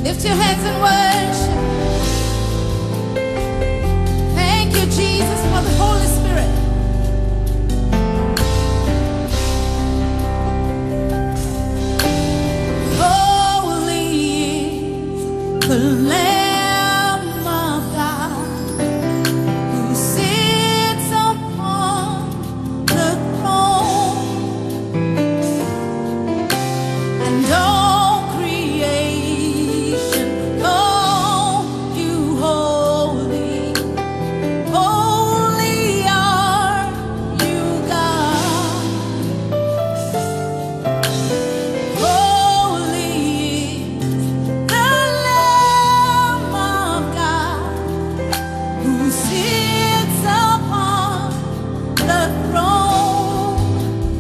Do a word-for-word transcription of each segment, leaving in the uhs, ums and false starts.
Lift your hands and worship. Thank you, Jesus, for the Holy Spirit. Holy is the Lamb of God who sits upon the throne, and all creation call you holy. Holy are you, God. Holy is the Lamb of God who sits upon the throne,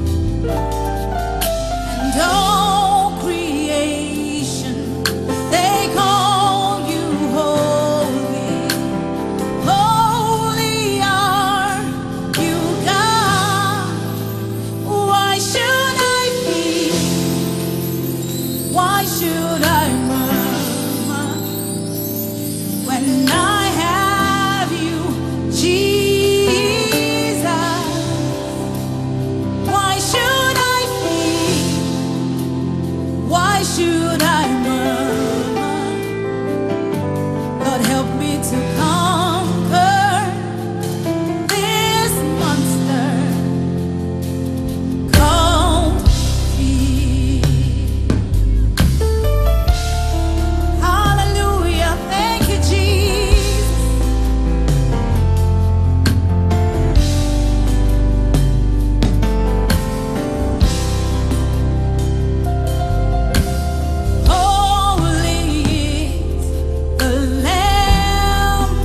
and all creation, they call you holy. Holy are you, God. Why should I fear? Why should I murmur when I have you, Jesus? Why should I fear? Why should I murmur? Lord, help me to conquer this monster called fear. Hallelujah. Thank you, Jesus. Holy is the Lamb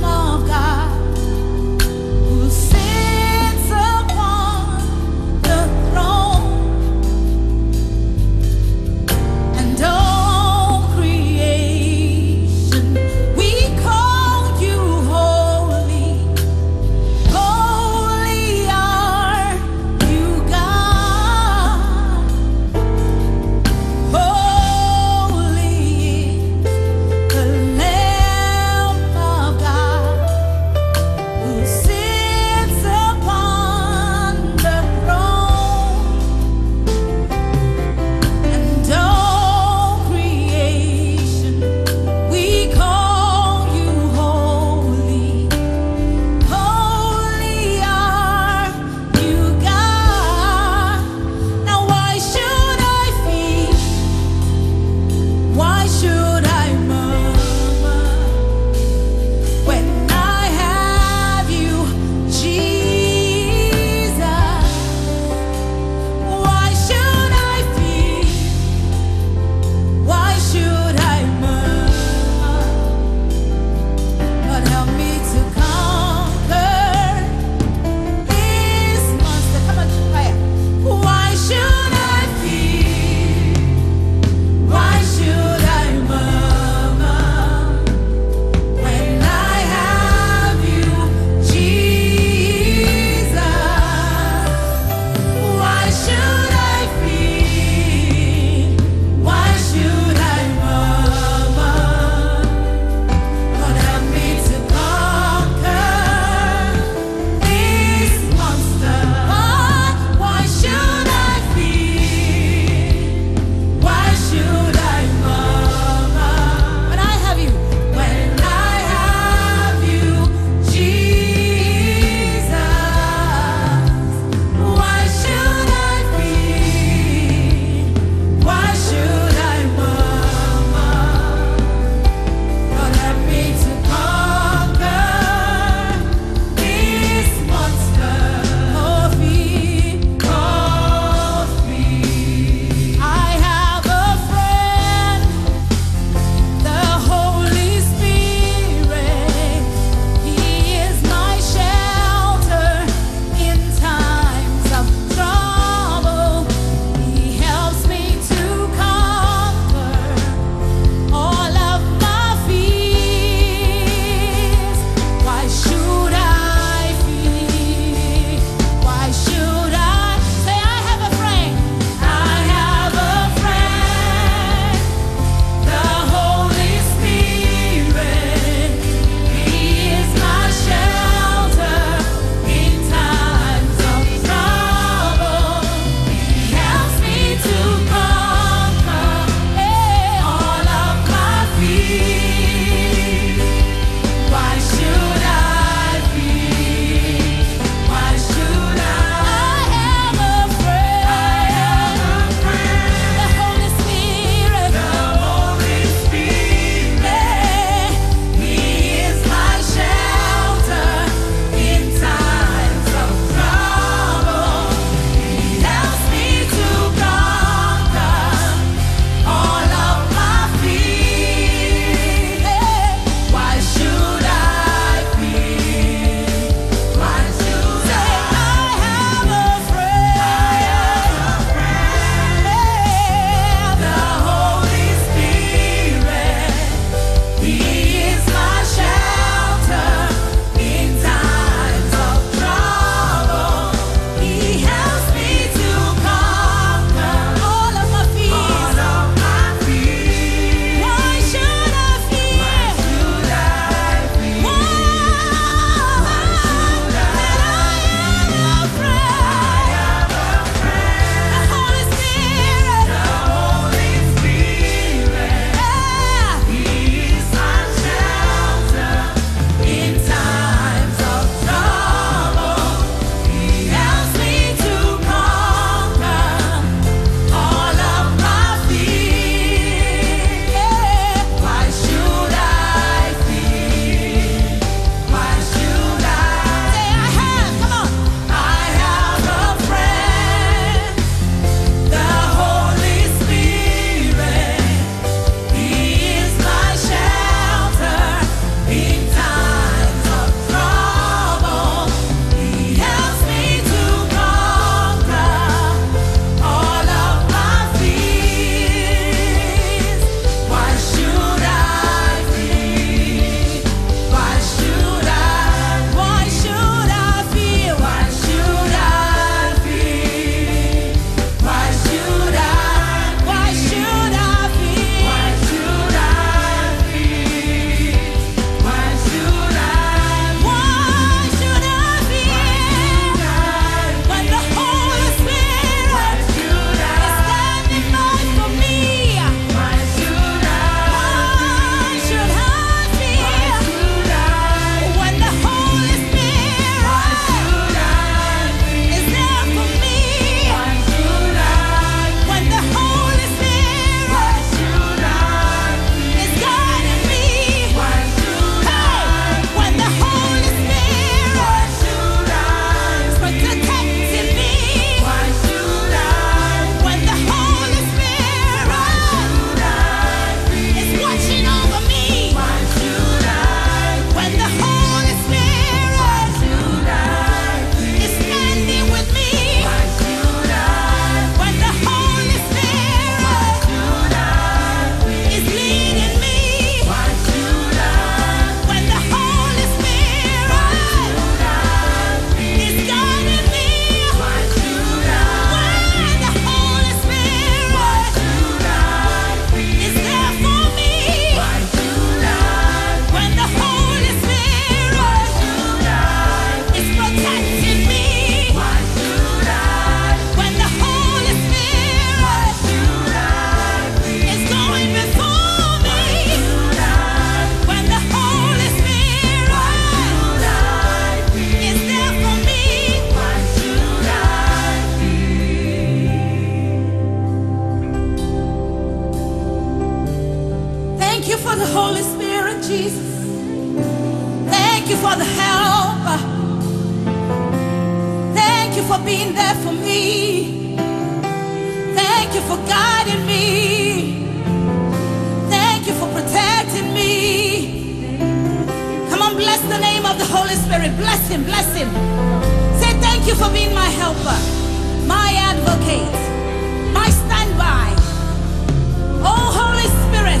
for the Holy Spirit, Jesus. Thank you for the help. Thank you for being there for me. Thank you for guiding me. Thank you for protecting me. Come on, bless the name of the Holy Spirit. Bless him, bless him. Say thank you for being my helper, my advocate, my standby. Oh, Holy Spirit,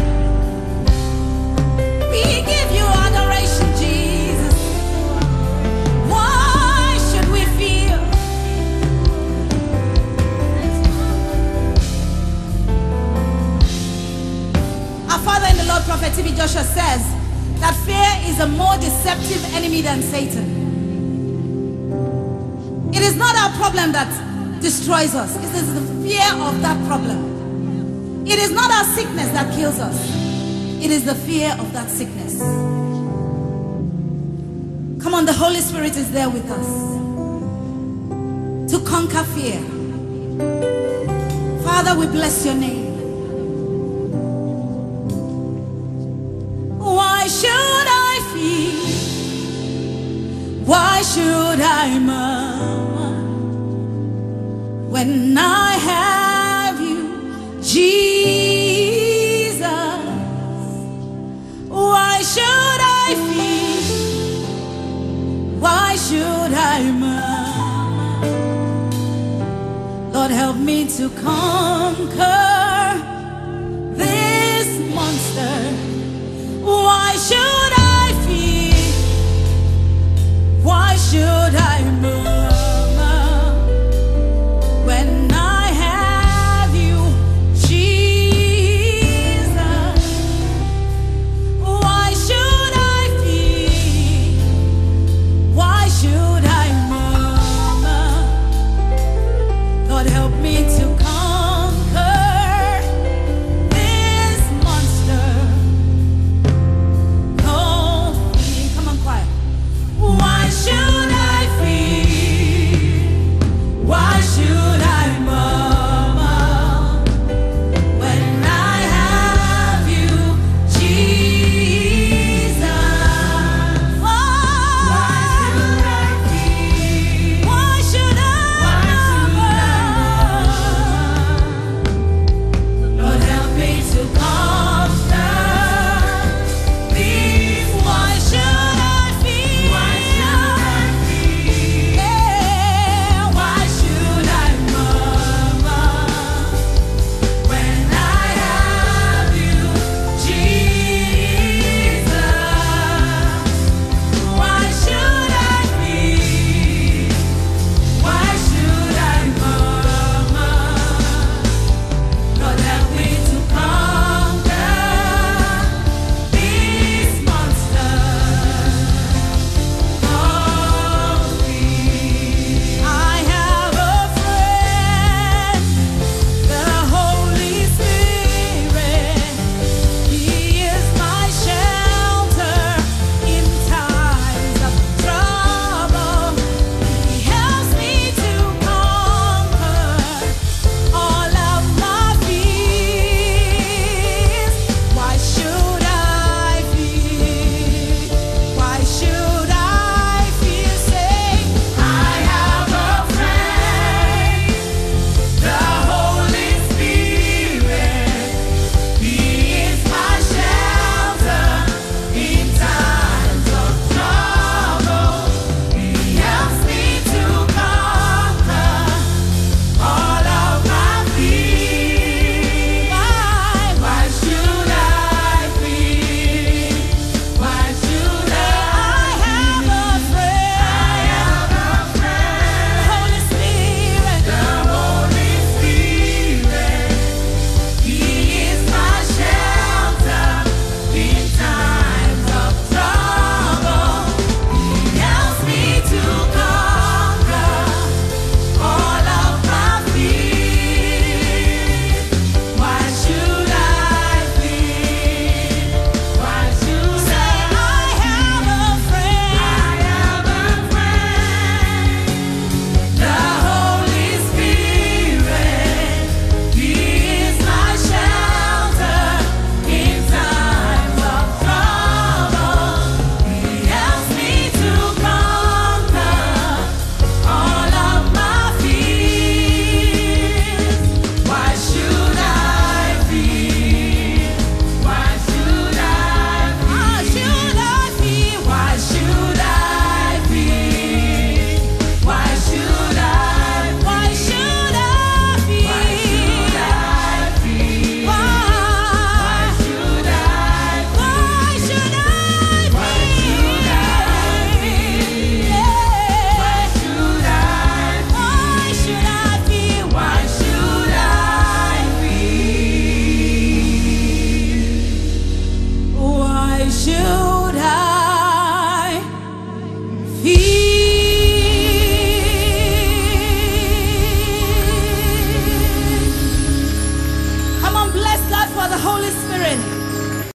we give you adoration, Jesus. Why should we fear? Our Father in the Lord, Prophet T B Joshua says that fear is a more deceptive enemy than Satan. It is not our problem that destroys us. It is the fear of that problem. It is not our sickness that kills us. It is the fear of that sickness. Come on, the Holy Spirit is there with us to conquer fear. Father, we bless your name. Why should I fear? Why should I mourn when I have you, Jesus? Why should I fear? Why should I mourn? Lord, help me to conquer